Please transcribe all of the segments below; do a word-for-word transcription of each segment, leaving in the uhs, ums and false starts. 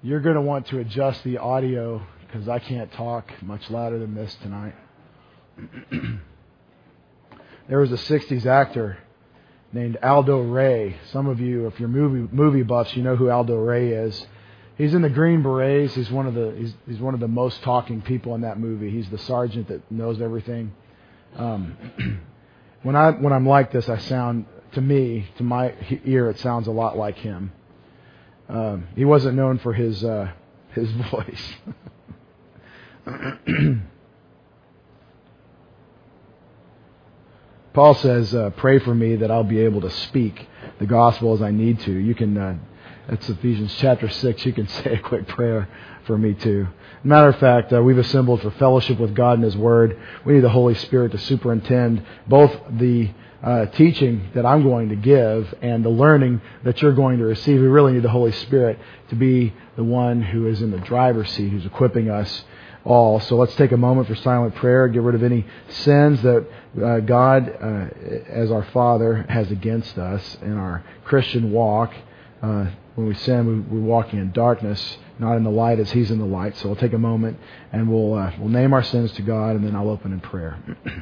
You're going to want to adjust the audio because I can't talk much louder than this tonight. There was a sixties actor named Aldo Ray. Some of you, if you're movie movie buffs, you know who Aldo Ray is. He's in the Green Berets. He's one of the he's, he's one of the most talking people in that movie. He's the sergeant that knows everything. Um, when I when I'm like this, I sound to me, to my ear, it sounds a lot like him. Um, he wasn't known for his uh, his voice. Paul says, uh, "Pray for me that I'll be able to speak the gospel as I need to." You can. Uh, that's Ephesians chapter six. You can say a quick prayer for me too. Matter of fact, uh, we've assembled for fellowship with God and His Word. We need the Holy Spirit to superintend both the Uh, teaching that I'm going to give and the learning that you're going to receive. We really need the Holy Spirit to be the one who is in the driver's seat, who's equipping us all. So let's take a moment for silent prayer, get rid of any sins that uh, God, uh, as our Father, has against us in our Christian walk. Uh, when we sin, we, we're walking in darkness, not in the light as He's in the light. So we'll take a moment and we'll uh, we'll name our sins to God, and then I'll open in prayer.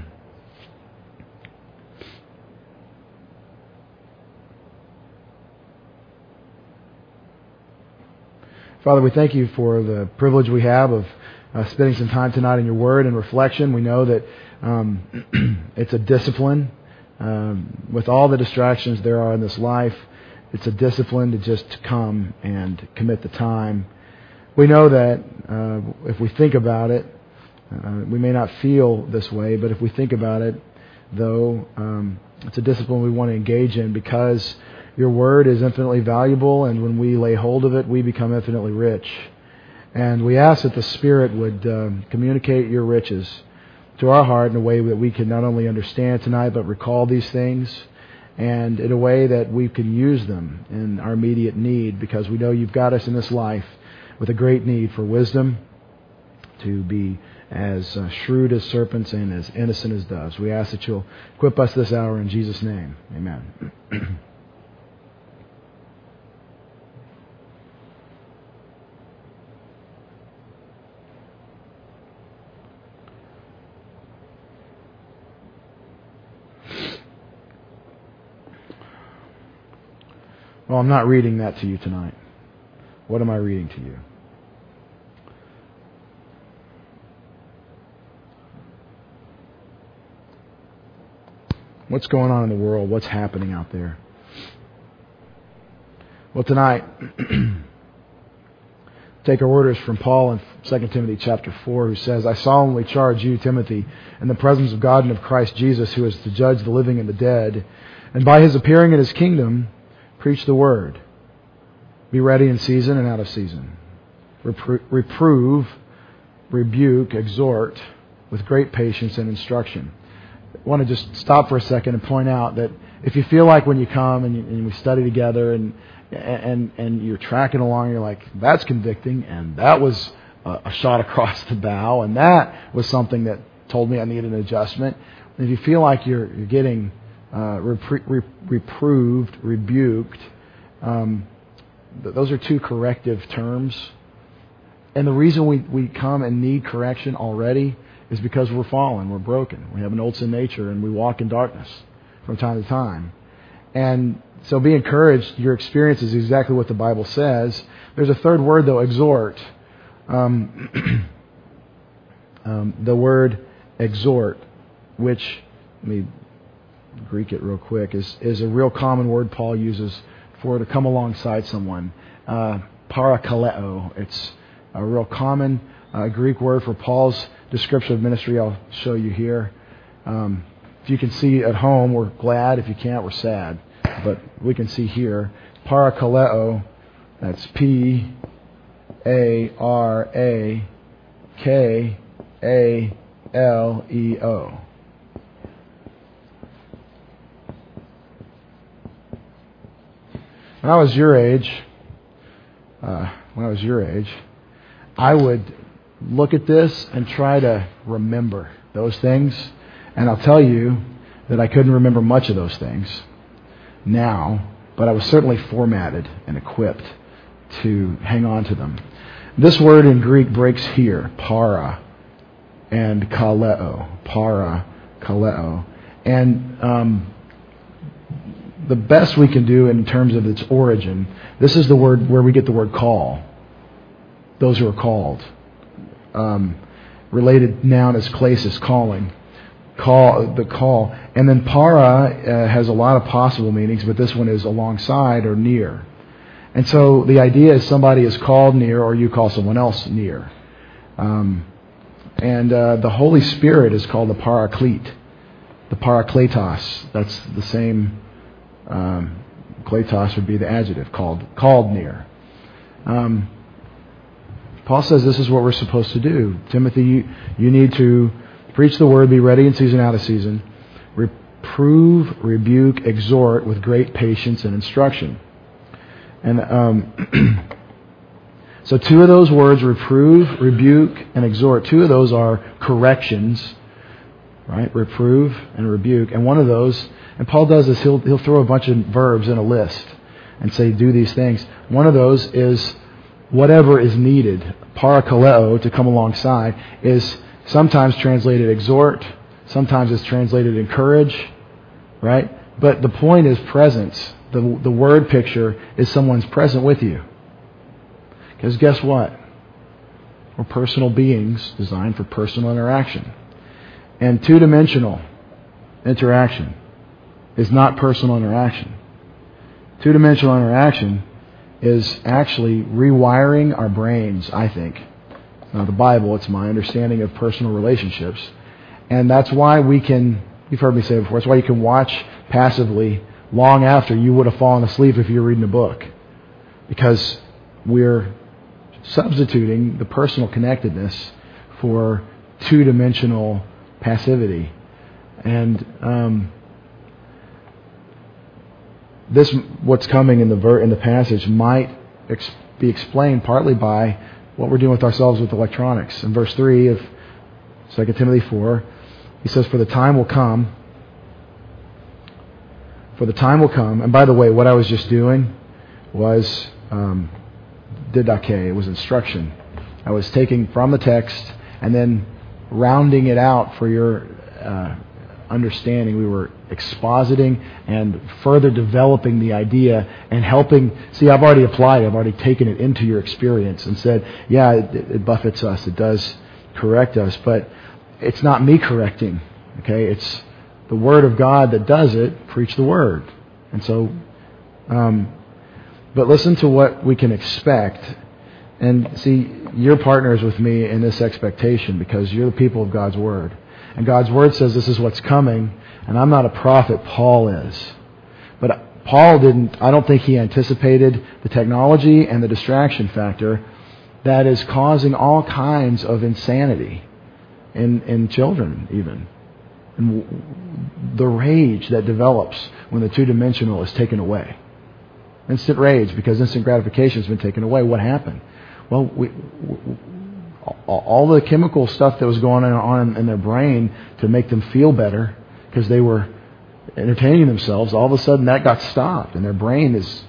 Father, we thank You for the privilege we have of uh, spending some time tonight in Your Word and reflection. We know that um, it's a discipline. Um, with all the distractions there are in this life, it's a discipline to just come and commit the time. We know that uh, if we think about it, uh, we may not feel this way, but if we think about it, though, um, it's a discipline we want to engage in because Your Word is infinitely valuable, and when we lay hold of it, we become infinitely rich. And we ask that the Spirit would uh, communicate Your riches to our heart in a way that we can not only understand tonight, but recall these things, and in a way that we can use them in our immediate need, because we know You've got us in this life with a great need for wisdom, to be as uh, shrewd as serpents and as innocent as doves. We ask that You'll equip us this hour in Jesus' name. Amen. Well, I'm not reading that to you tonight. What am I reading to you? What's going on in the world? What's happening out there? Well, tonight, take our orders from Paul in Second Timothy chapter four, who says, "I solemnly charge you, Timothy, in the presence of God and of Christ Jesus, who is to judge the living and the dead, and by His appearing in His kingdom, preach the word. Be ready in season and out of season. Repro- reprove, rebuke, exhort with great patience and instruction." I want to just stop for a second and point out that if you feel like when you come and, you, and we study together and and and you're tracking along, you're like, that's convicting, and that was a, a shot across the bow, and that was something that told me I needed an adjustment. And if you feel like you're you're getting Uh, repre- re- reproved, rebuked. Um, th- those are two corrective terms. And the reason we, we come and need correction already is because we're fallen, we're broken. We have an old sin nature, and we walk in darkness from time to time. And so be encouraged. Your experience is exactly what the Bible says. There's a third word, though, exhort. Um, um, the word exhort, which, let me Greek it real quick, is, is a real common word Paul uses for to come alongside someone. Uh, parakaleo. It's a real common uh, Greek word for Paul's description of ministry. I'll show you here. Um, if you can see at home, we're glad. If you can't, we're sad. But we can see here. Parakaleo. That's P A R A K A L E O. When I was your age, uh, when I was your age, I would look at this and try to remember those things. And I'll tell you that I couldn't remember much of those things now, but I was certainly formatted and equipped to hang on to them. This word in Greek breaks here, para and kaleo, para, kaleo. And um, the best we can do in terms of its origin, this is the word where we get the word call. Those who are called. Um, related noun is klesis, calling. Call, the call. And then para uh, has a lot of possible meanings, but this one is alongside or near. And so the idea is somebody is called near, or you call someone else near. Um, and uh, the Holy Spirit is called the Paraclete, the Parakletos. That's the same. Um, kletos would be the adjective, called called near. Um, Paul says this is what we're supposed to do. Timothy, you, you need to preach the word, be ready in season, out of season. Reprove, rebuke, exhort with great patience and instruction. And um, so two of those words, reprove, rebuke, and exhort, two of those are corrections, right? Reprove and rebuke. And one of those, and Paul does this, he'll, he'll throw a bunch of verbs in a list and say, do these things. One of those is whatever is needed. Parakaleo, to come alongside, is sometimes translated exhort, sometimes it's translated encourage, right? But the point is presence. The, the word picture is someone's present with you. Because guess what? We're personal beings designed for personal interaction. And two-dimensional interaction is not personal interaction. Two-dimensional interaction is actually rewiring our brains, I think. Now, the Bible, it's my understanding of personal relationships. And that's why we can, you've heard me say it before, that's why you can watch passively long after you would have fallen asleep if you were reading a book. Because we're substituting the personal connectedness for two-dimensional passivity. And um, this, what's coming in the ver- in the passage, might ex- be explained partly by what we're doing with ourselves with electronics. In verse three of Second Timothy four, he says, "For the time will come." For the time will come. And by the way, what I was just doing was um, didache. It was instruction. I was taking from the text and then rounding it out for your uh, understanding. We were expositing and further developing the idea and helping. See, I've already applied it. I've already taken it into your experience and said, yeah, it, it buffets us. It does correct us. But it's not me correcting. Okay, it's the Word of God that does it. Preach the Word. And so, um, but listen to what we can expect. And see, you're partners with me in this expectation because you're the people of God's Word. And God's Word says this is what's coming. And I'm not a prophet. Paul is. But Paul didn't, I don't think he anticipated the technology and the distraction factor that is causing all kinds of insanity in, in children even. And the rage that develops when the two-dimensional is taken away. Instant rage because instant gratification has been taken away. What happened? Well, we, we, all the chemical stuff that was going on in their brain to make them feel better because they were entertaining themselves, all of a sudden that got stopped and their brain is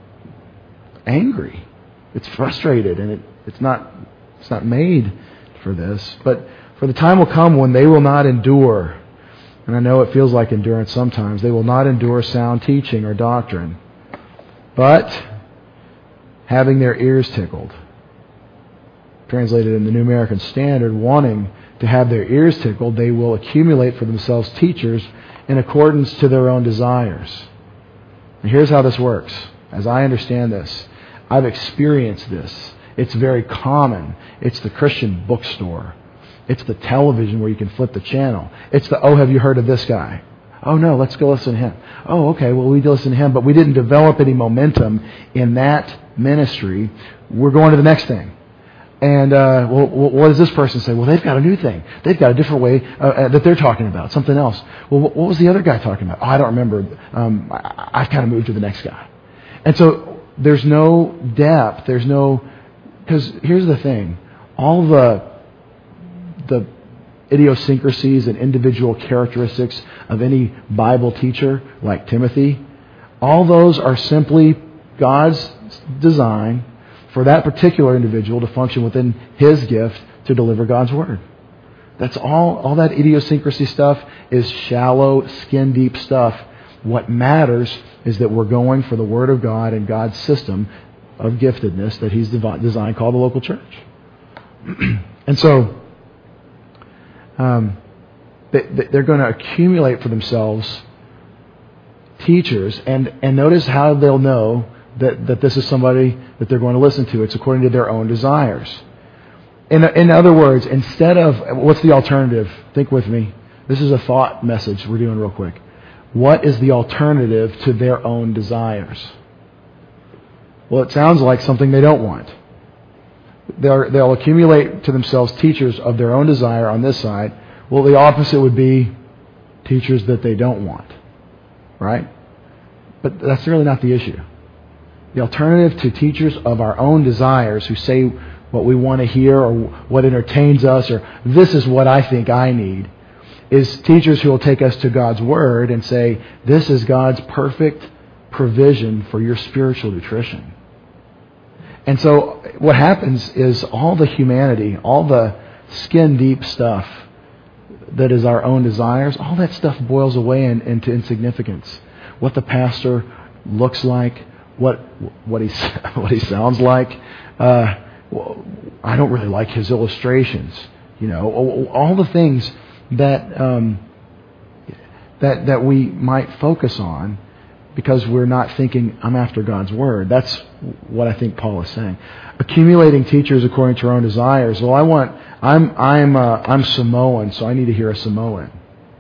angry. It's frustrated and it, it's not it's not made for this. But for the time will come when they will not endure. And I know it feels like endurance sometimes. They will not endure sound teaching or doctrine, but having their ears tickled. Translated in the New American Standard, wanting to have their ears tickled, they will accumulate for themselves teachers in accordance to their own desires. And here's how this works. As I understand this, I've experienced this. It's very common. It's the Christian bookstore. It's the television where you can flip the channel. It's the, oh, have you heard of this guy? Oh, no, let's go listen to him. Oh, okay, well, we listen to him, but we didn't develop any momentum in that ministry. We're going to the next thing. And, uh, well, what does this person say? Well, they've got a new thing. They've got a different way uh, uh, that they're talking about, something else. Well, what was the other guy talking about? Oh, I don't remember. Um, I, I've kind of moved to the next guy. And so there's no depth. There's no... Because here's the thing. All the the idiosyncrasies and individual characteristics of any Bible teacher, like Timothy, all those are simply God's design for that particular individual to function within his gift to deliver God's Word. That's all, all that idiosyncrasy stuff is shallow, skin-deep stuff. What matters is that we're going for the Word of God and God's system of giftedness that He's designed, called the local church. And so, um, they, they're going to accumulate for themselves teachers, and, and notice how they'll know that, that this is somebody that they're going to listen to. It's according to their own desires. In, in other words, instead of, what's the alternative? Think with me. This is a thought message we're doing real quick. What is the alternative to their own desires? Well, it sounds like something they don't want. They're, they'll accumulate to themselves teachers of their own desire on this side. Well, the opposite would be teachers that they don't want. Right? But that's really not the issue. The alternative to teachers of our own desires who say what we want to hear or what entertains us or this is what I think I need is teachers who will take us to God's Word and say, this is God's perfect provision for your spiritual nutrition. And so what happens is all the humanity, all the skin-deep stuff that is our own desires, all that stuff boils away in, into insignificance. What the pastor looks like, what what he what he sounds like. Uh, I don't really like his illustrations. You know, all the things that um, that that we might focus on because we're not thinking, I'm after God's Word. That's what I think Paul is saying. Accumulating teachers according to our own desires. Well, I want. I'm I'm uh, I'm Samoan, so I need to hear a Samoan.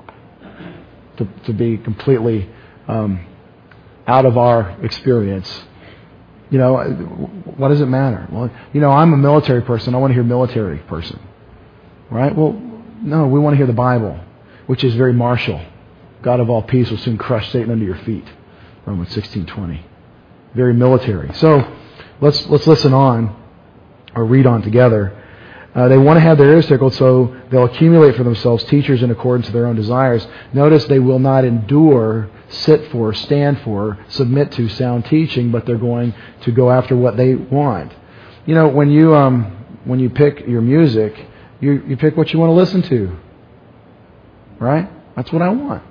To to be completely um, out of our experience. You know, what does it matter? Well, you know, I'm a military person. I want to hear military person. Right? Well, no, we want to hear the Bible, which is very martial. God of all peace will soon crush Satan under your feet. Romans sixteen twenty. Very military. So let's let's listen on or read on together. Uh, they want to have their ears tickled, so they'll accumulate for themselves teachers in accordance to their own desires. Notice they will not endure, sit for, stand for, submit to sound teaching, but they're going to go after what they want. You know, when you um, when you pick your music, you you pick what you want to listen to. Right? That's what I want.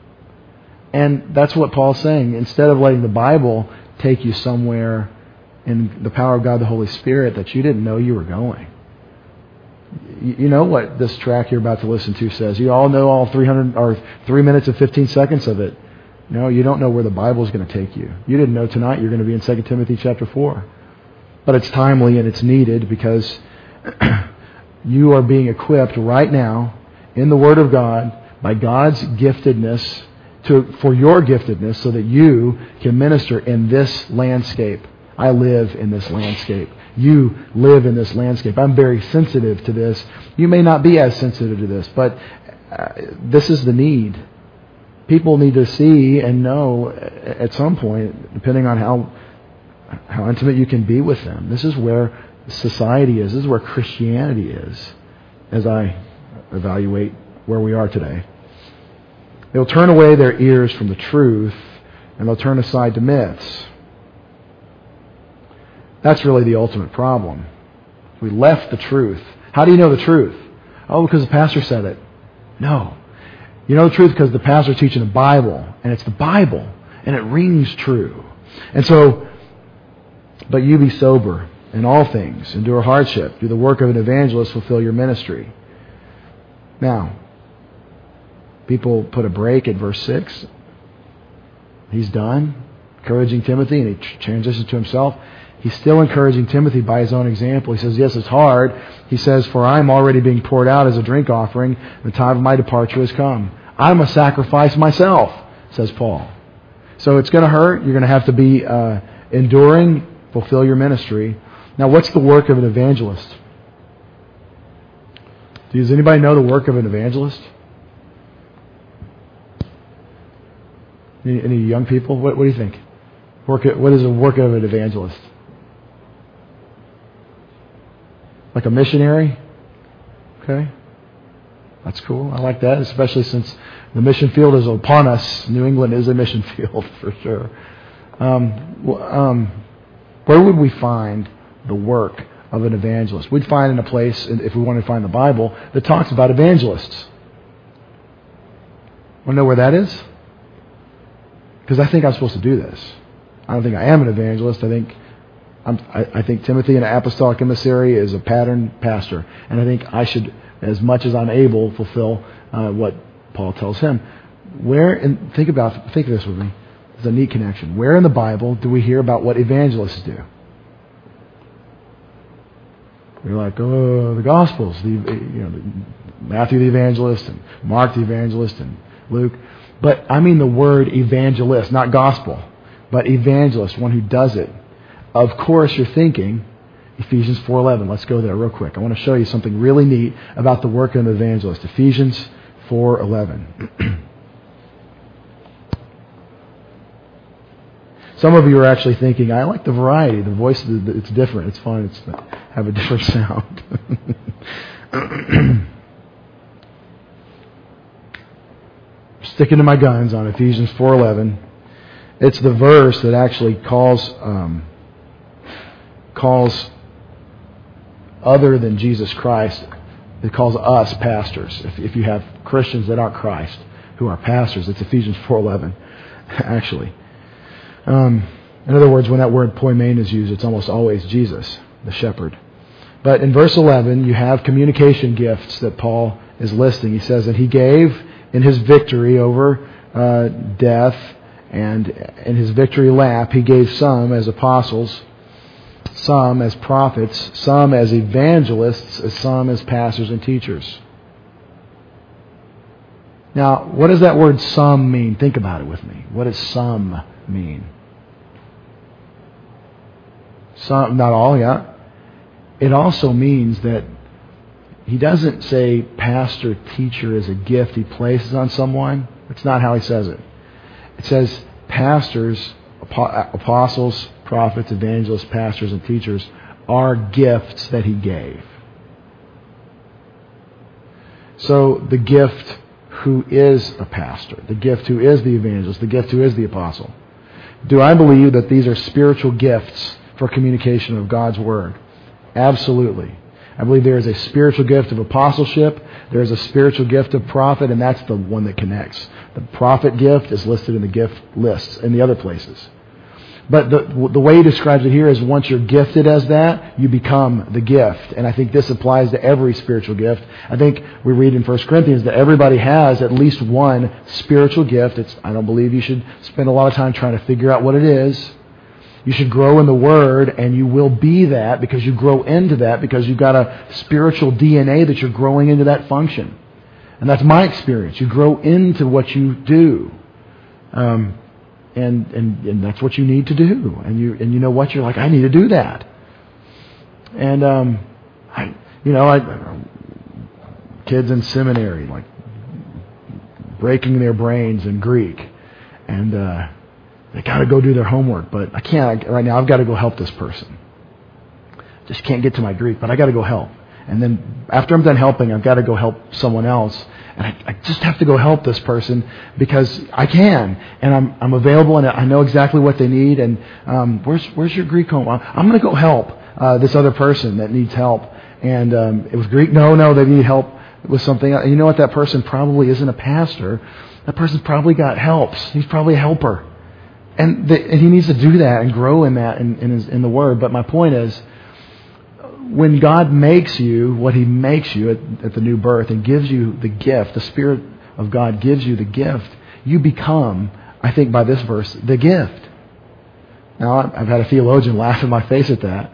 And that's what Paul's saying. Instead of letting the Bible take you somewhere in the power of God, the Holy Spirit, that you didn't know you were going. You know what this track you're about to listen to says. You all know all three hundred or three minutes and fifteen seconds of it. No, you don't know where the Bible is going to take you. You didn't know tonight you're going to be in Second Timothy chapter four. But it's timely and it's needed because you are being equipped right now in the Word of God by God's giftedness to for your giftedness so that you can minister in this landscape. I live in this landscape. You live in this landscape. I'm very sensitive to this. You may not be as sensitive to this, but uh, this is the need. People need to see and know at some point, depending on how how intimate you can be with them. This is where society is. This is where Christianity is, as I evaluate where we are today. They'll turn away their ears from the truth, and they'll turn aside to myths. That's really the ultimate problem. We left the truth. How do you know the truth? Oh, because the pastor said it. No. You know the truth because the pastor's teaching the Bible, and it's the Bible, and it rings true. And so, but you be sober in all things, endure hardship, do the work of an evangelist, fulfill your ministry. Now, people put a break at verse six. He's done encouraging Timothy, and he transitions to himself. He's still encouraging Timothy by his own example. He says, yes, it's hard. He says, for I am already being poured out as a drink offering. The time of my departure has come. I'm a sacrifice myself, says Paul. So it's going to hurt. You're going to have to be uh, enduring, fulfill your ministry. Now, what's the work of an evangelist? Does anybody know the work of an evangelist? Any, any young people? What, what do you think? Work, what is the work of an evangelist? Like a missionary? Okay. That's cool. I like that, especially since the mission field is upon us. New England is a mission field for sure. Um, um, where would we find the work of an evangelist. We'd find in a place, if we want to find the Bible, that talks about evangelists. Want to know where that is? Because I think I'm supposed to do this. I don't think I am an evangelist. I think I'm, I, I think Timothy, an apostolic emissary, is a pattern pastor. And I think I should, as much as I'm able, fulfill uh, what Paul tells him. Where, and think about, think of this with me. It's a neat connection. Where in the Bible do we hear about what evangelists do? We're like, oh, the Gospels, the, you know, Matthew the evangelist, and Mark the evangelist, and Luke. But I mean the word evangelist, not gospel, but evangelist, one who does it. Of course, you're thinking Ephesians four eleven. Let's go there real quick. I want to show you something really neat about the work of an evangelist. Ephesians four eleven. Some of you are actually thinking, I like the variety. The voice, it's different. It's fun. It's have a different sound. Sticking to my guns on Ephesians four eleven. It's the verse that actually calls um, calls other than Jesus Christ. It calls us pastors. If, if you have Christians that aren't Christ who are pastors, it's Ephesians four eleven. Actually. Um, in other words, when that word poimen is used, it's almost always Jesus, the shepherd. But in verse eleven, you have communication gifts that Paul is listing. He says that he gave in his victory over uh, death and in his victory lap, he gave some as apostles, some as prophets, some as evangelists, some as pastors and teachers. Now, what does that word some mean? Think about it with me. What does some mean? Some, not all, yeah. It also means that he doesn't say pastor, teacher is a gift he places on someone. That's not how he says it. It says pastors, apostles, prophets, evangelists, pastors, and teachers are gifts that he gave. So the gift who is a pastor, the gift who is the evangelist, the gift who is the apostle. Do I believe that these are spiritual gifts for communication of God's Word? Absolutely. I believe there is a spiritual gift of apostleship. There is a spiritual gift of prophet, and that's the one that connects. The prophet gift is listed in the gift lists in the other places. But the the way he describes it here is once you're gifted as that, you become the gift. And I think this applies to every spiritual gift. I think we read in First Corinthians that everybody has at least one spiritual gift. It's, I don't believe you should spend a lot of time trying to figure out what it is. You should grow in the Word, and you will be that because you grow into that because you've got a spiritual D N A that you're growing into that function. And that's my experience. You grow into what you do. Um, and, and, and that's what you need to do. And you and you know what? You're like, I need to do that. And, um, I, you know, I, kids in seminary, like, breaking their brains in Greek. And, uh, they got to go do their homework, but I can't right now. I've got to go help this person. Just can't get to my Greek, but I got to go help. And then after I'm done helping, I've got to go help someone else, and I, I just have to go help this person because I can, and I'm I'm available, and I know exactly what they need. And um, where's where's your Greek home? I'm going to go help uh, this other person that needs help. And um, it was Greek. No, no, they need help with something. And you know what? That person probably isn't a pastor. That person's probably got helps. He's probably a helper. And, the, and he needs to do that and grow in that in, in, his, in the Word. But my point is, when God makes you what He makes you at, at the new birth and gives you the gift, the Spirit of God gives you the gift, you become, I think by this verse, the gift. Now, I've had a theologian laugh in my face at that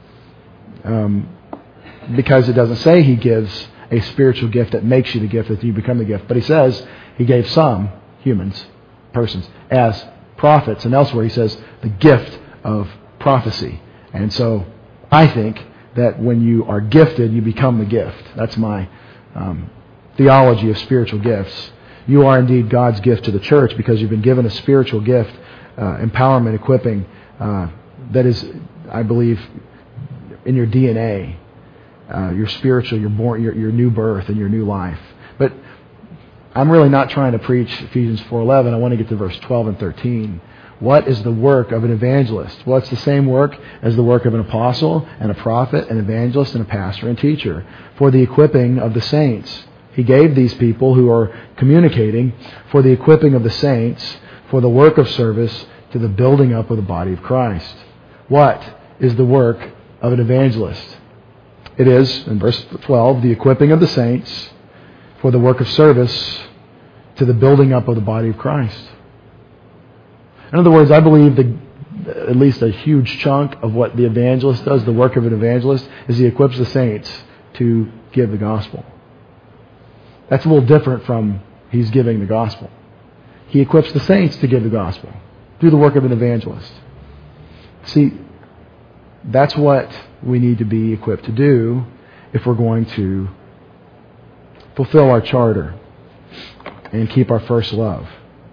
um, because it doesn't say He gives a spiritual gift that makes you the gift, that you become the gift. But He says He gave some humans, persons, as prophets, and elsewhere he says the gift of prophecy. And so I think that when you are gifted, you become the gift. That's my um, theology of spiritual gifts. You are indeed God's gift to the church because you've been given a spiritual gift, uh, empowerment, equipping, uh, that is, I believe, in your D N A, uh, your spiritual, your born, your, your new birth and your new life. But I'm really not trying to preach Ephesians four eleven. I want to get to verse twelve and thirteen, What is the work of an evangelist? Well, it's the same work as the work of an apostle and a prophet, an evangelist, and a pastor and teacher, for the equipping of the saints. He gave these people who are communicating for the equipping of the saints, for the work of service, to the building up of the body of Christ. What is the work of an evangelist? It is, in verse twelve, the equipping of the saints for the work of service to the building up of the body of Christ. In other words, I believe the, at least a huge chunk of what the evangelist does, the work of an evangelist, is he equips the saints to give the gospel. That's a little different from he's giving the gospel. He equips the saints to give the gospel through the work of an evangelist. See, that's what we need to be equipped to do if we're going to fulfill our charter and keep our first love.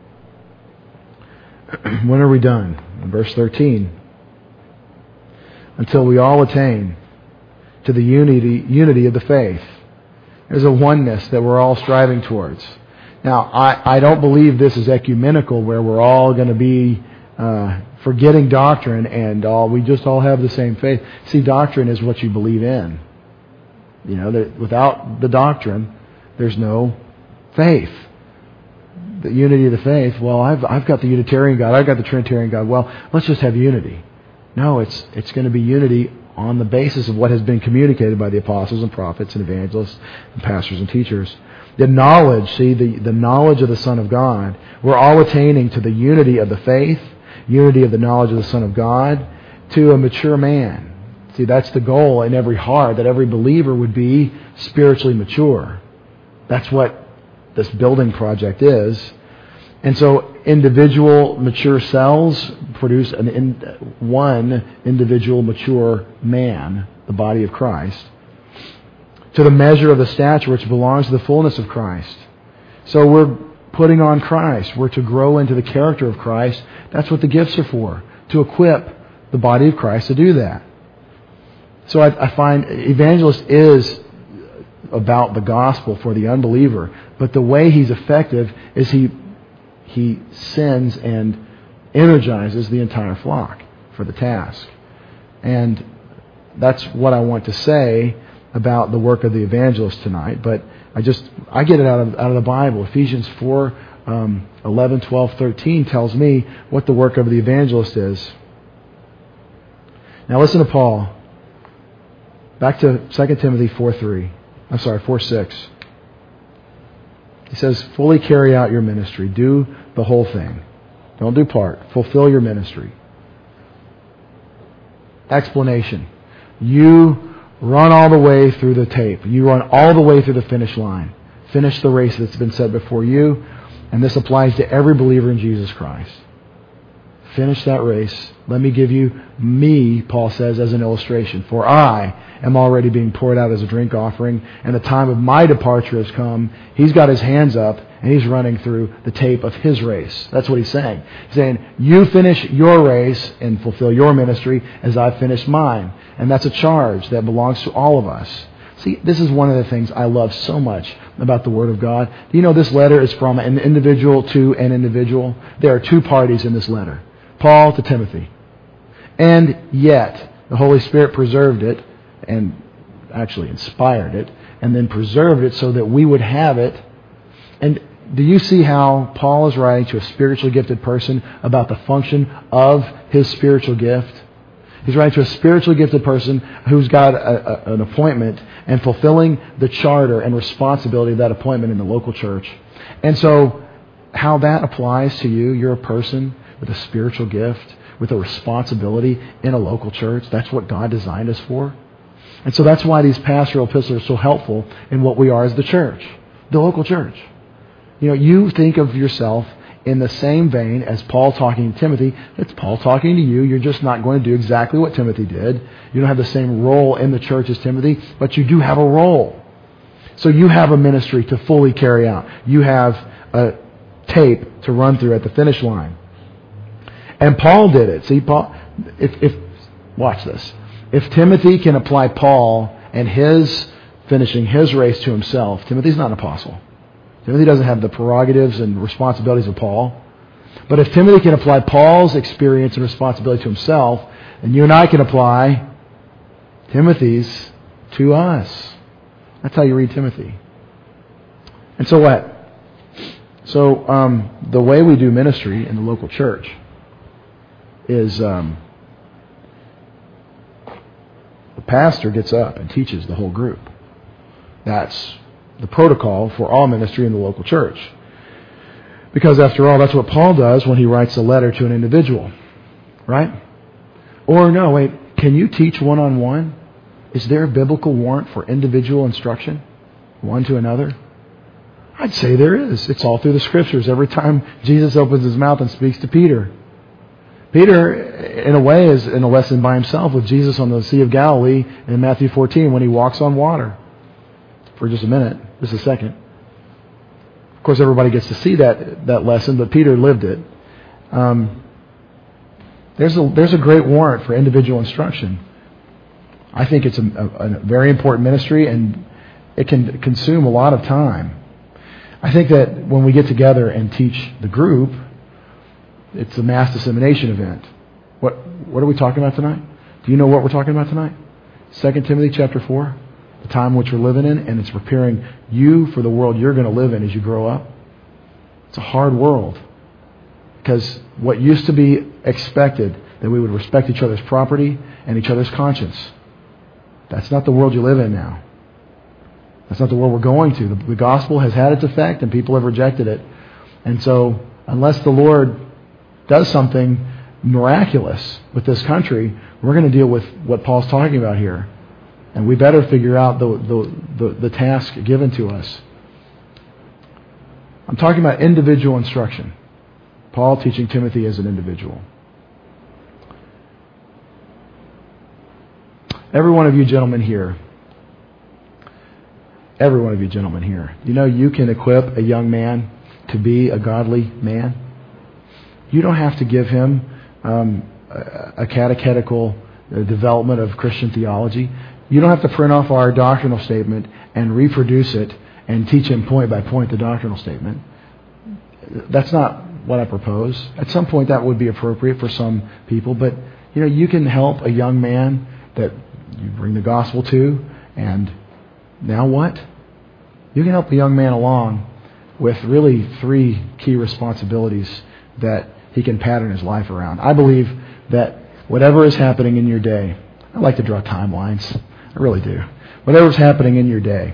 When are we done? In verse thirteen. Until we all attain to the unity, unity of the faith. There's a oneness that we're all striving towards. Now, I, I don't believe this is ecumenical where we're all going to be uh, forgetting doctrine and all we just all have the same faith. See, doctrine is what you believe in. You know, that without the doctrine, there's no faith. The unity of the faith, well, I've I've got the Unitarian God, I've got the Trinitarian God. Well, let's just have unity. No, it's it's going to be unity on the basis of what has been communicated by the apostles and prophets and evangelists and pastors and teachers. The knowledge, see, the, the knowledge of the Son of God. We're all attaining to the unity of the faith, unity of the knowledge of the Son of God, to a mature man. See, that's the goal in every heart, that every believer would be spiritually mature. That's what this building project is. And so individual mature cells produce an in, one individual mature man, the body of Christ, to the measure of the stature which belongs to the fullness of Christ. So we're putting on Christ. We're to grow into the character of Christ. That's what the gifts are for, to equip the body of Christ to do that. So I, I find evangelist is about the gospel for the unbeliever, but the way he's effective is he he sends and energizes the entire flock for the task. And that's what I want to say about the work of the evangelist tonight. But I just I get it out of out of the Bible. Ephesians four, um, eleven, twelve, thirteen tells me what the work of the evangelist is. Now listen to Paul. Back to Second Timothy four three. I'm sorry, four six. He says, fully carry out your ministry. Do the whole thing. Don't do part. Fulfill your ministry. Explanation. You run all the way through the tape. You run all the way through the finish line. Finish the race that's been set before you. And this applies to every believer in Jesus Christ. Finish that race. Let me give you me, Paul says, as an illustration. For I am already being poured out as a drink offering, and the time of my departure has come. He's got his hands up, and he's running through the tape of his race. That's what he's saying. He's saying, you finish your race and fulfill your ministry as I've finished mine. And that's a charge that belongs to all of us. See, this is one of the things I love so much about the Word of God. Do you know this letter is from an individual to an individual? There are two parties in this letter. Paul to Timothy. And yet, the Holy Spirit preserved it and actually inspired it and then preserved it so that we would have it. And do you see how Paul is writing to a spiritually gifted person about the function of his spiritual gift? He's writing to a spiritually gifted person who's got a, a, an appointment and fulfilling the charter and responsibility of that appointment in the local church. And so how that applies to you, you're a person with a spiritual gift, with a responsibility in a local church. That's what God designed us for. And so that's why these pastoral epistles are so helpful in what we are as the church, the local church. You know, you think of yourself in the same vein as Paul talking to Timothy. It's Paul talking to you. You're just not going to do exactly what Timothy did. You don't have the same role in the church as Timothy, but you do have a role. So you have a ministry to fully carry out. You have a tape to run through at the finish line. And Paul did it. See, Paul, if, if, watch this. If Timothy can apply Paul and his finishing his race to himself, Timothy's not an apostle. Timothy doesn't have the prerogatives and responsibilities of Paul. But if Timothy can apply Paul's experience and responsibility to himself, then you and I can apply Timothy's to us. That's how you read Timothy. And so what? So um, the way we do ministry in the local church is um, the pastor gets up and teaches the whole group. That's the protocol for all ministry in the local church. Because after all, that's what Paul does when he writes a letter to an individual. Right? Or no, wait, can you teach one-on-one? Is there a biblical warrant for individual instruction, one to another? I'd say there is. It's all through the Scriptures. Every time Jesus opens his mouth and speaks to Peter. Peter, in a way, is in a lesson by himself with Jesus on the Sea of Galilee in Matthew fourteen when he walks on water. For just a minute, just a second. Of course, everybody gets to see that that lesson, but Peter lived it. Um, there's a there's a great warrant for individual instruction. I think it's a, a, a very important ministry, and it can consume a lot of time. I think that when we get together and teach the group, it's a mass dissemination event. What what are we talking about tonight? Do you know what we're talking about tonight? Second Timothy chapter four, the time which we're living in, and it's preparing you for the world you're going to live in as you grow up. It's a hard world. Because what used to be expected, that we would respect each other's property and each other's conscience, that's not the world you live in now. That's not the world we're going to. The, the gospel has had its effect and people have rejected it. And so, unless the Lord does something miraculous with this country, we're going to deal with what Paul's talking about here. And we better figure out the, the, the, the task given to us. I'm talking about individual instruction. Paul teaching Timothy as an individual. Every one of you gentlemen here, every one of you gentlemen here, you know you can equip a young man to be a godly man. You don't have to give him um, a catechetical development of Christian theology. You don't have to print off our doctrinal statement and reproduce it and teach him point by point the doctrinal statement. That's not what I propose. At some point that would be appropriate for some people, but you know, you can help a young man that you bring the gospel to, and now what? You can help a young man along with really three key responsibilities that he can pattern his life around. I believe that whatever is happening in your day, I like to draw timelines. I really do. Whatever's happening in your day,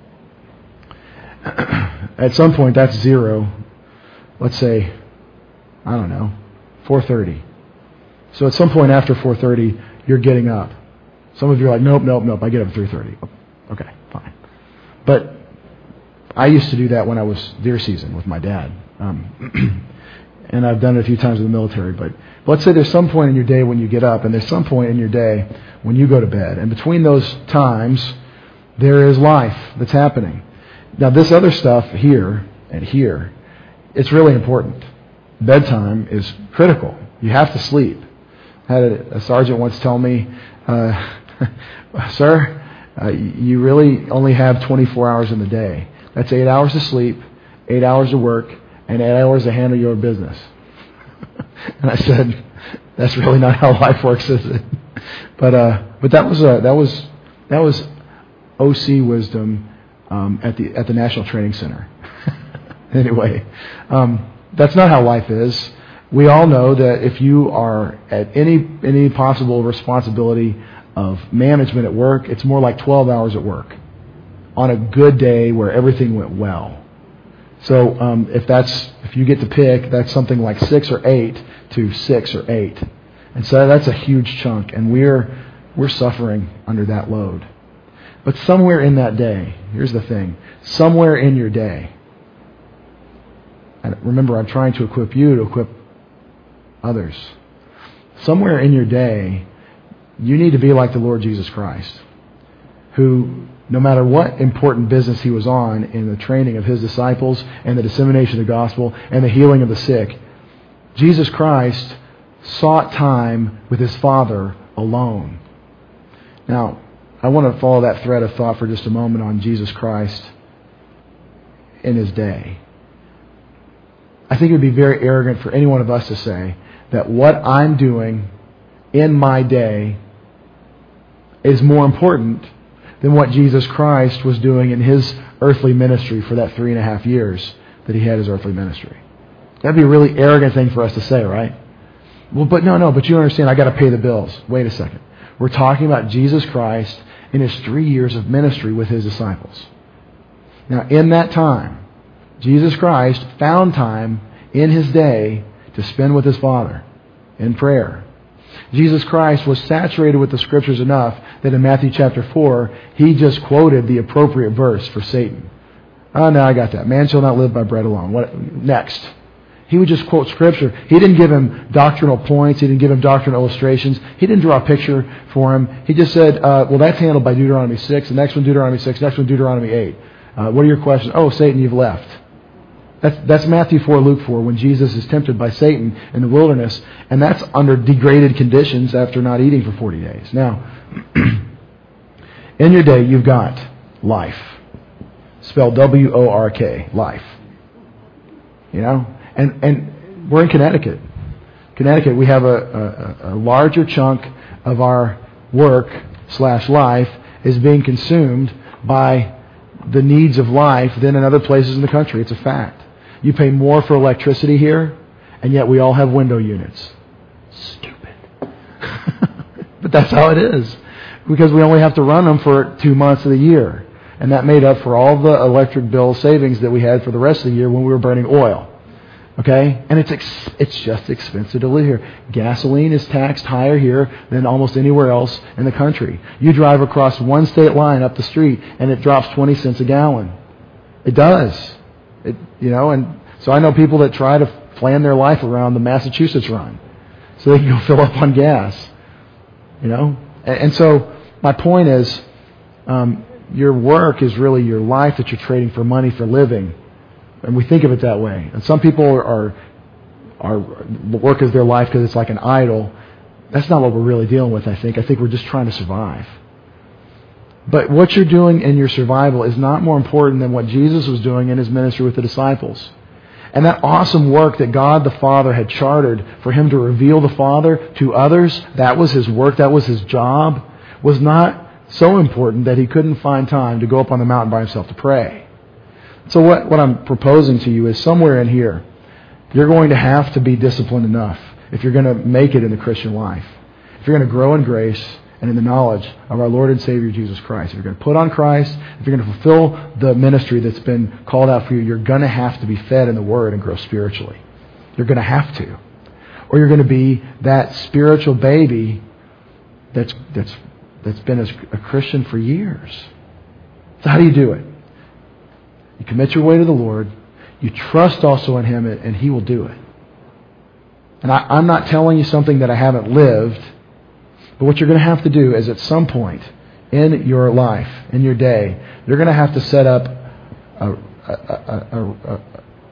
at some point that's zero. Let's say, I don't know, four thirty. So at some point after four thirty, you're getting up. Some of you are like, nope, nope, nope, I get up at three thirty. Okay, fine. But I used to do that when I was deer season with my dad. Um, and I've done it a few times in the military. But let's say there's some point in your day when you get up, and there's some point in your day when you go to bed. And between those times, there is life that's happening. Now, this other stuff here and here, it's really important. Bedtime is critical. You have to sleep. I had a, a sergeant once tell me, uh, sir, uh, you really only have twenty-four hours in the day. That's eight hours of sleep, eight hours of work, and eight hours to handle your business. And I said, that's really not how life works, is it? But uh, but that was uh, that was that was O C wisdom um, at the at the National Training Center. Anyway, um, that's not how life is. We all know that if you are at any any possible responsibility of management at work, it's more like twelve hours at work on a good day where everything went well. So um, if that's if you get to pick, that's something like six or eight to six or eight, and so that's a huge chunk, and we're we're suffering under that load. But somewhere in that day, here's the thing: somewhere in your day. And remember, I'm trying to equip you to equip others. Somewhere in your day, you need to be like the Lord Jesus Christ, who, no matter what important business he was on in the training of his disciples and the dissemination of the gospel and the healing of the sick, Jesus Christ sought time with his Father alone. Now, I want to follow that thread of thought for just a moment on Jesus Christ in his day. I think it would be very arrogant for any one of us to say that what I'm doing in my day is more important than what Jesus Christ was doing in his earthly ministry for that three and a half years that he had his earthly ministry. That'd be a really arrogant thing for us to say, right? Well, but no, no, but you understand, I got to pay the bills. Wait a second. We're talking about Jesus Christ in his three years of ministry with his disciples. Now, in that time, Jesus Christ found time in his day to spend with his Father in prayer. Jesus Christ was saturated with the Scriptures enough that in Matthew chapter four, he just quoted the appropriate verse for Satan. Oh, no, I got that. Man shall not live by bread alone. What next? He would just quote Scripture. He didn't give him doctrinal points. He didn't give him doctrinal illustrations. He didn't draw a picture for him. He just said, uh, well, that's handled by Deuteronomy six. The next one, Deuteronomy six. Next one, Deuteronomy eight. Uh, what are your questions? Oh, Satan, you've left. That's, that's Matthew four, Luke four, when Jesus is tempted by Satan in the wilderness. And that's under degraded conditions after not eating for forty days. Now, in your day, you've got life. Spelled W O R K, life. You know? And and we're in Connecticut. Connecticut, we have a, a, a larger chunk of our work slash life is being consumed by the needs of life than in other places in the country. It's a fact. You pay more for electricity here, and yet we all have window units. Stupid. But that's how it is. Because we only have to run them for two months of the year. And that made up for all the electric bill savings that we had for the rest of the year when we were burning oil. Okay? And it's ex- it's just expensive to live here. Gasoline is taxed higher here than almost anywhere else in the country. You drive across one state line up the street and it drops twenty cents a gallon. It does. It, you know, and so I know people that try to plan their life around the Massachusetts run so they can go fill up on gas. You know? And, and so my point is, um, your work is really your life that you're trading for money for living. And we think of it that way. And some people are, are work is their life because it's like an idol. That's not what we're really dealing with, I think. I think we're just trying to survive. But what you're doing in your survival is not more important than what Jesus was doing in his ministry with the disciples. And that awesome work that God the Father had chartered for him to reveal the Father to others, that was his work, that was his job, was not so important that he couldn't find time to go up on the mountain by himself to pray. So what, what I'm proposing to you is somewhere in here, you're going to have to be disciplined enough if you're going to make it in the Christian life. If you're going to grow in grace and in the knowledge of our Lord and Savior Jesus Christ. If you're going to put on Christ, if you're going to fulfill the ministry that's been called out for you, you're going to have to be fed in the Word and grow spiritually. You're going to have to. Or you're going to be that spiritual baby that's that's that's been a Christian for years. So how do you do it? You commit your way to the Lord. You trust also in Him, and He will do it. And I, I'm not telling you something that I haven't lived, but what you're going to have to do is at some point in your life, in your day, you're going to have to set up a, a, a, a, a,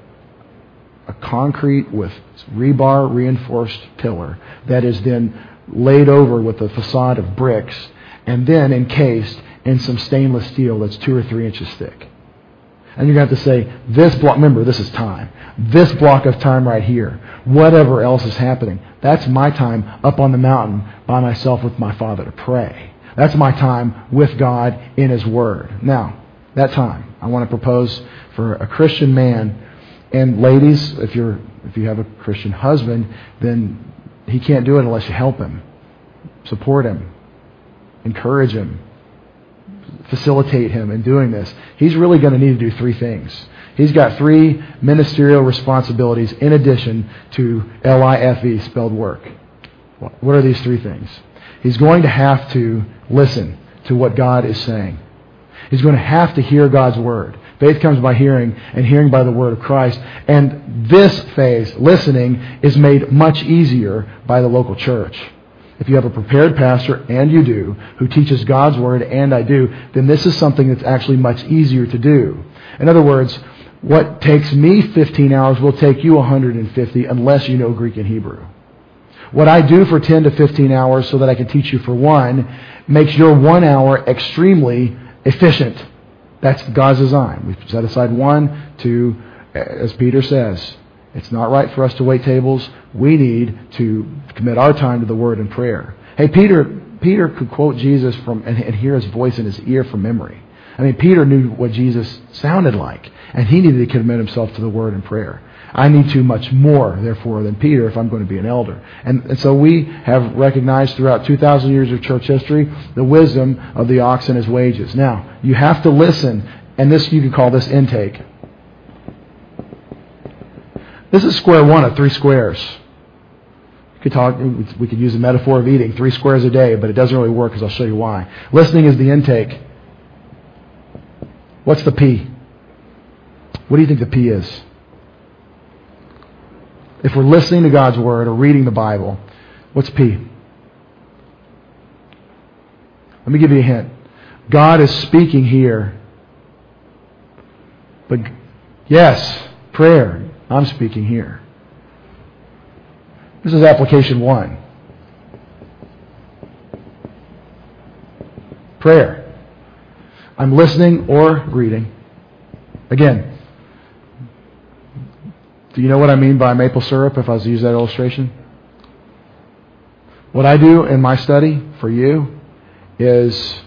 a concrete with rebar reinforced pillar that is then laid over with a facade of bricks and then encased in some stainless steel that's two or three inches thick. And you're going to have to say, this block, remember, this is time. This block of time right here, whatever else is happening, that's my time up on the mountain by myself with my Father to pray. That's my time with God in His Word. Now, that time, I want to propose for a Christian man, and ladies, if you're if you have a Christian husband, then he can't do it unless you help him, support him, encourage him, facilitate him in doing this. He's really going to need to do three things. He's got three ministerial responsibilities in addition to L I F E spelled work. What are these three things? He's going to have to listen to what God is saying. He's going to have to hear God's Word. Faith comes by hearing, and hearing by the Word of Christ. And this phase, listening, is made much easier by the local church. If you have a prepared pastor, and you do, who teaches God's Word, and I do, then this is something that's actually much easier to do. In other words, what takes me fifteen hours will take you one hundred fifty unless you know Greek and Hebrew. What I do for ten to fifteen hours so that I can teach you for one makes your one hour extremely efficient. That's God's design. We've set aside one to, as Peter says, It's not right for us to wait tables. We need to commit our time to the Word and prayer. Hey, Peter Peter could quote Jesus from and, and hear his voice in his ear from memory. I mean, Peter knew what Jesus sounded like, and he needed to commit himself to the Word and prayer. I need to much more, therefore, than Peter if I'm going to be an elder. And, and so we have recognized throughout two thousand years of church history the wisdom of the ox and his wages. Now, you have to listen, and this you can call this intake. This is square one of three squares. We could talk. We could use a metaphor of eating three squares a day, but it doesn't really work because I'll show you why. Listening is the intake. What's the P? What do you think the P is? If we're listening to God's Word or reading the Bible, what's P? Let me give you a hint. God is speaking here. But yes, prayer. I'm speaking here. This is application one. Prayer. I'm listening or reading. Again, do you know what I mean by maple syrup if I was to use that illustration? What I do in my study for you is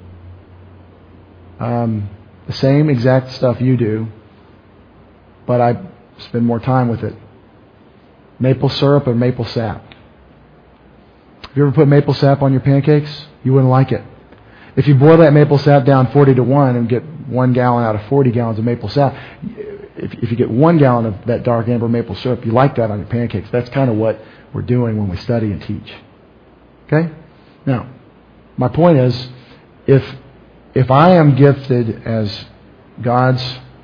um, the same exact stuff you do, but I spend more time with it. Maple syrup or maple sap. Have you ever put maple sap on your pancakes? You wouldn't like it. If you boil that maple sap down forty to one and get one gallon out of forty gallons of maple sap, if, if you get one gallon of that dark amber maple syrup, you like that on your pancakes. That's kind of what we're doing when we study and teach. Okay? Now, my point is, if if I am gifted as God's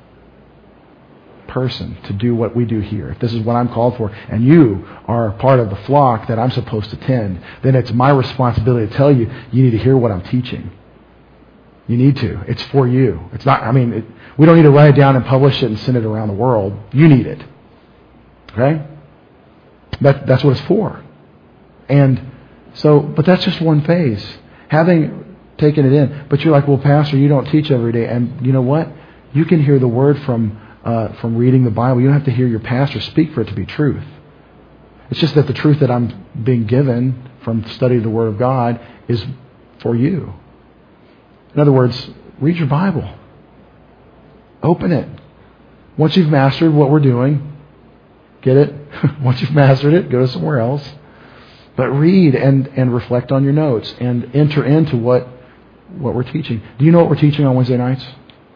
person to do what we do here, if this is what I'm called for, and you are part of the flock that I'm supposed to tend, then it's my responsibility to tell you, you need to hear what I'm teaching. You need to. It's for you. It's not, I mean, it, we don't need to write it down and publish it and send it around the world. You need it. Okay? That, that's what it's for. And so, but that's just one phase. Having taken it in, but you're like, well, Pastor, you don't teach every day. And you know what? You can hear the word from Uh, from reading the Bible. You don't have to hear your pastor speak for it to be truth. It's just that the truth that I'm being given from studying the Word of God is for you. In other words, read your Bible. Open it. Once you've mastered what we're doing, get it? Once you've mastered it, go to somewhere else. But read and, and reflect on your notes and enter into what, what we're teaching. Do you know what we're teaching on Wednesday nights?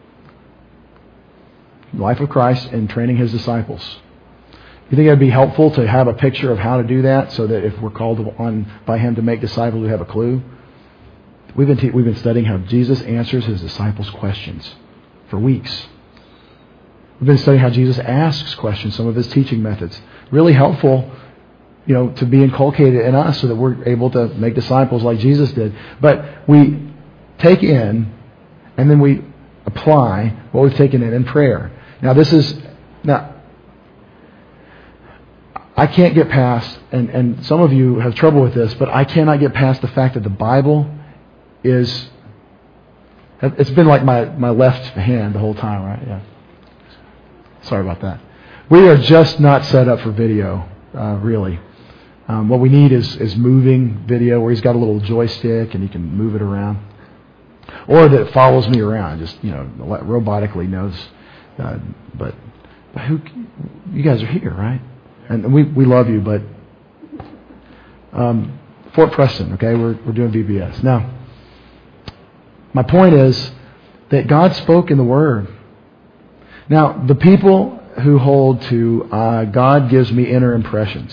Life of Christ and training His disciples. You think it would be helpful to have a picture of how to do that so that if we're called on by Him to make disciples, we have a clue? We've been, te- we've been studying how Jesus answers His disciples' questions for weeks. We've been studying how Jesus asks questions, some of His teaching methods. Really helpful, you know, to be inculcated in us so that we're able to make disciples like Jesus did. But we take in and then we apply what we've taken in in prayer. Now this is, now, I can't get past, and, and some of you have trouble with this, but I cannot get past the fact that the Bible is, it's been like my, my left hand the whole time, right? Yeah. Sorry about that. We are just not set up for video, uh, really. Um, what we need is, is moving video where he's got a little joystick and he can move it around. Or that it follows me around, just, you know, robotically knows. Uh, but, but who, you guys are here, right? And we, we love you, but um, Fort Preston, okay, we're, we're doing V B S. Now, my point is that God spoke in the Word. Now, the people who hold to uh, God gives me inner impressions.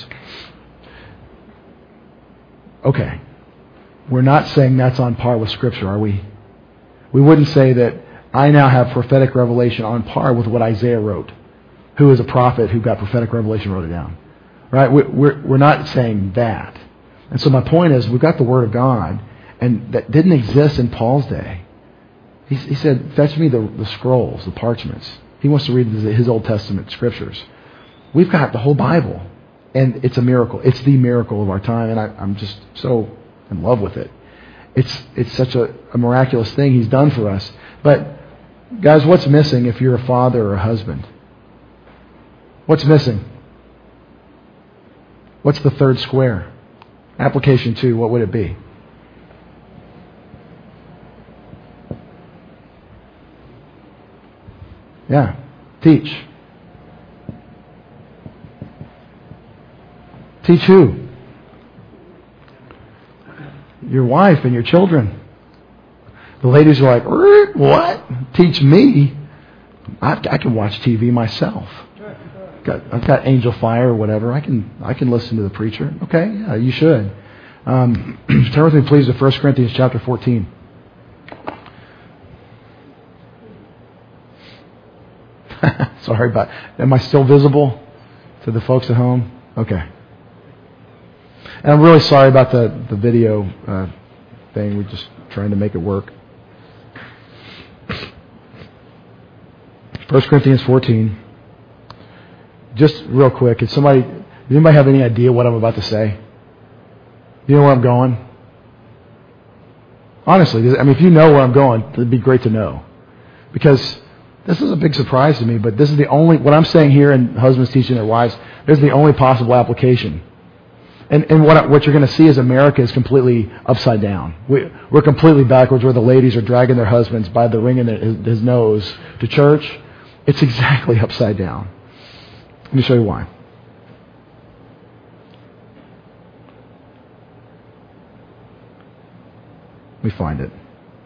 Okay, we're not saying that's on par with Scripture, are we? We wouldn't say that I now have prophetic revelation on par with what Isaiah wrote, who is a prophet who got prophetic revelation, wrote it down. Right? We're, we're not saying that. And so my point is, we've got the Word of God, and that didn't exist in Paul's day. He, he said, fetch me the, the scrolls, the parchments. He wants to read his Old Testament scriptures. We've got the whole Bible, and it's a miracle. It's the miracle of our time, and I, I'm just so in love with it. It's it's such a, a miraculous thing He's done for us. But, guys, what's missing if you're a father or a husband? What's missing? What's the third square? Application two, what would it be? Yeah, teach. Teach who? Your wife and your children. The ladies are like, what? Teach me? I, I can watch T V myself. Got, I've got Angel Fire or whatever. I can I can listen to the preacher. Okay, yeah, you should. Um, turn with me, please, to First Corinthians chapter fourteen. Sorry about. Am I still visible to the folks at home? Okay. And I'm really sorry about the the video uh, thing. We're just trying to make it work. First Corinthians fourteen. Just real quick, if somebody, does anybody have any idea what I'm about to say? Do you know where I'm going? Honestly, I mean, if you know where I'm going, it'd be great to know. Because this is a big surprise to me, but this is the only, what I'm saying here, and husbands teaching their wives, this is the only possible application. And, and what, I, what you're going to see is America is completely upside down. We, we're completely backwards, where the ladies are dragging their husbands by the ring in their, his, his nose to church. It's exactly upside down. Let me show you why. Let me find it.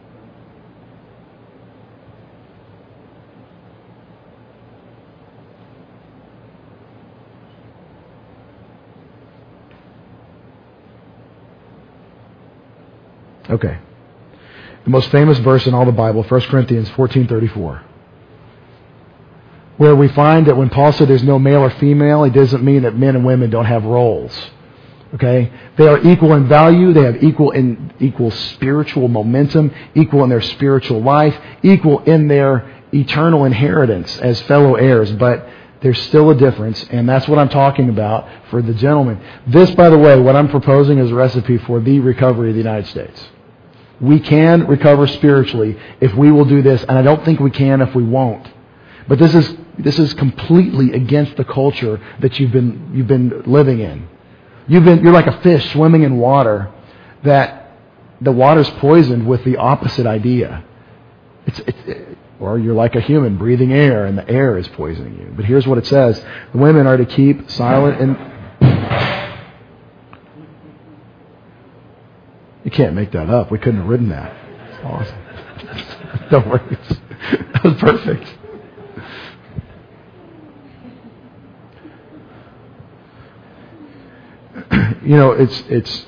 Okay. The most famous verse in all the Bible, First Corinthians fourteen thirty-four. Where we find that when Paul said there's no male or female, it doesn't mean that men and women don't have roles. Okay? They are equal in value, they have equal in equal spiritual momentum, equal in their spiritual life, equal in their eternal inheritance as fellow heirs, but there's still a difference, and that's what I'm talking about for the gentleman. This, by the way, what I'm proposing is a recipe for the recovery of the United States. We can recover spiritually if we will do this, and I don't think we can if we won't. But this is this is completely against the culture that you've been you've been living in. You've been you're like a fish swimming in water that the water's poisoned with the opposite idea. It's, it's it, or you're like a human breathing air and the air is poisoning you. But here's what it says: the women are to keep silent and you can't make that up. We couldn't have written that. It's awesome. Don't worry. That was perfect. You know, it's it's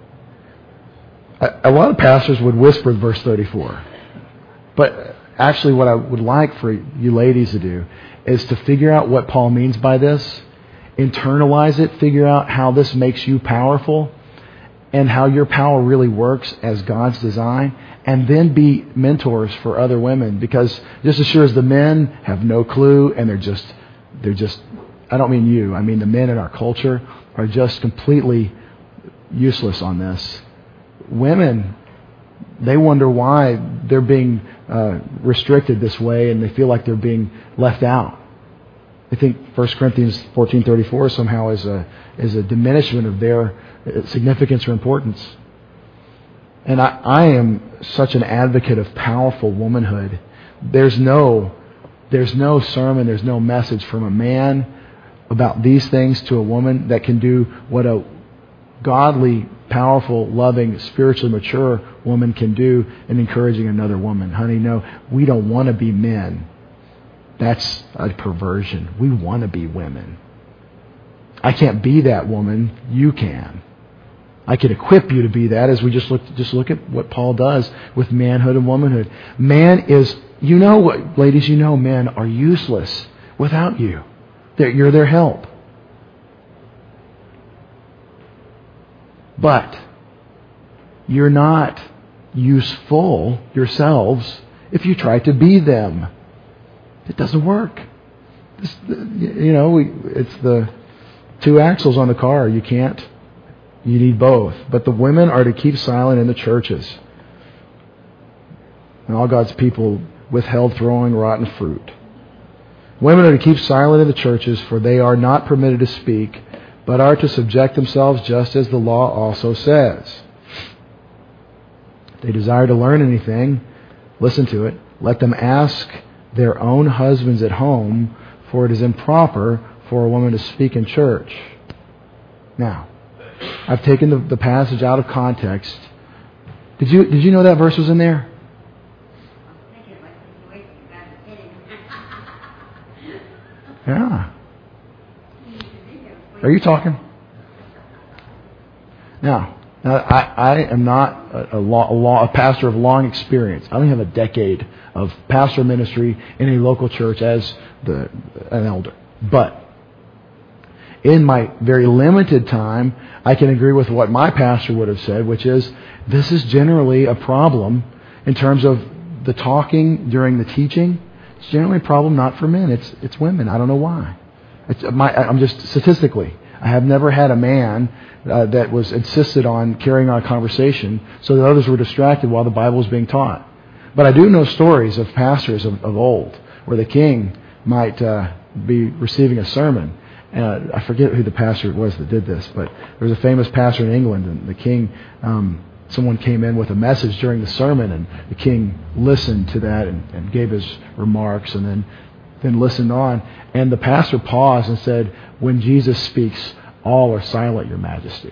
a, a lot of pastors would whisper verse thirty-four. But actually what I would like for you ladies to do is to figure out what Paul means by this, internalize it, figure out how this makes you powerful and how your power really works as God's design, and then be mentors for other women, because just as sure as the men have no clue and they're just they're just I don't mean you, I mean the men in our culture are just completely useless on this. Women, they wonder why they're being uh, restricted this way, and they feel like they're being left out. I think First Corinthians fourteen thirty-four somehow is a is a diminishment of their significance or importance. And I, I am such an advocate of powerful womanhood. There's no there's no sermon, there's no message from a man about these things to a woman that can do what a godly, powerful, loving, spiritually mature woman can do in encouraging another woman. Honey, no, we don't want to be men. That's a perversion. We want to be women. I can't be that woman. You can. I can equip you to be that, as we just look just look at what Paul does with manhood and womanhood. Man is, you know what, ladies, you know men are useless without you. They're, you're their help. But you're not useful yourselves if you try to be them. It doesn't work. This, you know, we, it's the two axles on the car. You can't. You need both. But the women are to keep silent in the churches. And all God's people withheld throwing rotten fruit. Women are to keep silent in the churches, for they are not permitted to speak, but are to subject themselves just as the law also says. If they desire to learn anything, listen to it, let them ask their own husbands at home, for it is improper for a woman to speak in church. Now, I've taken the, the passage out of context. Did you did you know that verse was in there? Yeah. Are you talking? Now, now I, I am not a, a, law, a, law, a pastor of long experience. I only have a decade of pastor ministry in a local church as the an elder. But in my very limited time, I can agree with what my pastor would have said, which is this is generally a problem in terms of the talking during the teaching. It's generally a problem not for men. It's it's women. I don't know why. It's my, I'm just statistically. I have never had a man uh, that was insisted on carrying on a conversation so that others were distracted while the Bible was being taught. But I do know stories of pastors of, of old where the king might uh, be receiving a sermon. Uh, I forget who the pastor was that did this, but there was a famous pastor in England, and the king, um, someone came in with a message during the sermon, and the king listened to that and, and gave his remarks, and then then listened on. And the pastor paused and said, "When Jesus speaks, all are silent, Your Majesty."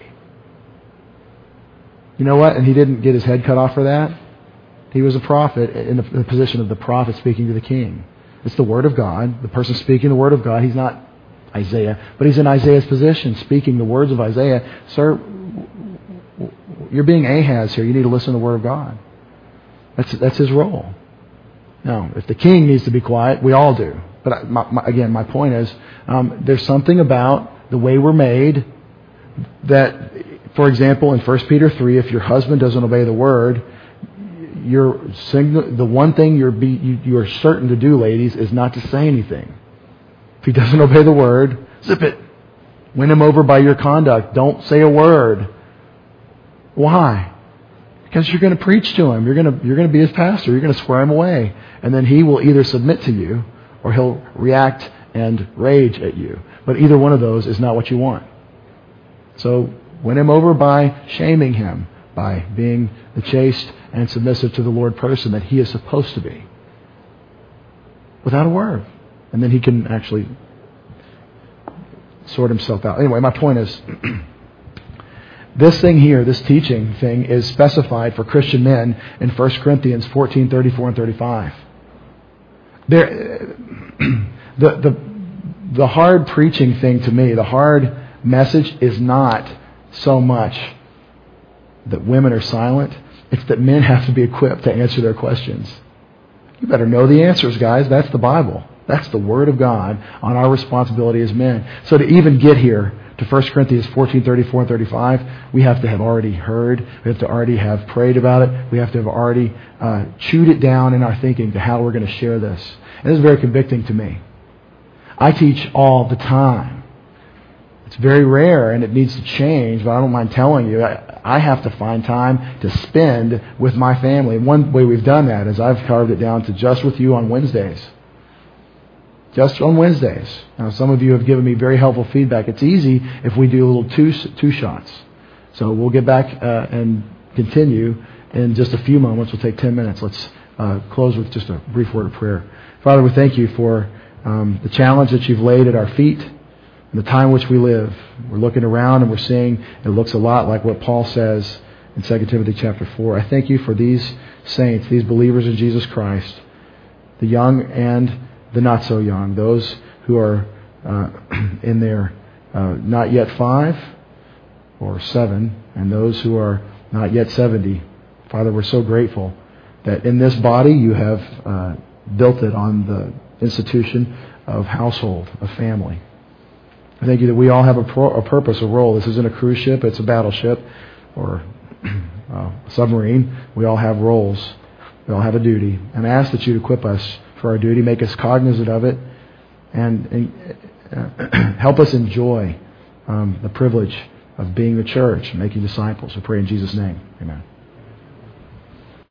You know what? And he didn't get his head cut off for that. He was a prophet in the, in the position of the prophet speaking to the king. It's the Word of God. The person speaking the Word of God, he's not Isaiah, but he's in Isaiah's position, speaking the words of Isaiah. Sir, you're being Ahaz here. You need to listen to the Word of God. That's that's his role. Now, if the king needs to be quiet, we all do. But my, my, again, my point is, um, there's something about the way we're made that, for example, in First Peter three, if your husband doesn't obey the Word, you're signal, the one thing you're be, you, you are certain to do, ladies, is not to say anything. If he doesn't obey the Word, zip it. Win him over by your conduct. Don't say a word. Why? Because you're going to preach to him. You're going to you're going to be his pastor. You're going to square him away, and then he will either submit to you or he'll react and rage at you. But either one of those is not what you want. So win him over by shaming him, by being the chaste and submissive to the Lord person that he is supposed to be, without a word. And then he can actually sort himself out. Anyway, my point is, this thing here, this teaching thing, is specified for Christian men in First Corinthians fourteen, thirty-four and thirty-five. There, the, the, the hard preaching thing to me, the hard message is not so much that women are silent. It's that men have to be equipped to answer their questions. You better know the answers, guys. That's the Bible. That's the Word of God on our responsibility as men. So to even get here to First Corinthians fourteen, thirty-four and thirty-five, we have to have already heard. We have to already have prayed about it. We have to have already uh, chewed it down in our thinking to how we're going to share this. And this is very convicting to me. I teach all the time. It's very rare and it needs to change, but I don't mind telling you, I, I have to find time to spend with my family. And one way we've done that is I've carved it down to just with you on Wednesdays. Just on Wednesdays. Now, some of you have given me very helpful feedback. It's easy if we do a little two two shots. So we'll get back uh, and continue in just a few moments. We'll take ten minutes. Let's uh, close with just a brief word of prayer. Father, we thank you for um, the challenge that you've laid at our feet and the time in which we live. We're looking around and we're seeing it looks a lot like what Paul says in Second Timothy chapter four. I thank you for these saints, these believers in Jesus Christ, the young and the not so young, those who are uh, in their uh, not yet five or seven, and those who are not yet seventy. Father, we're so grateful that in this body you have uh, built it on the institution of household, of family. I thank you that we all have a, pro- a purpose, a role. This isn't a cruise ship, it's a battleship or uh, a submarine. We all have roles. We all have a duty. And I ask that you equip us for our duty, make us cognizant of it, and, and uh, help us enjoy um, the privilege of being the church and making disciples. I pray in Jesus' name. Amen.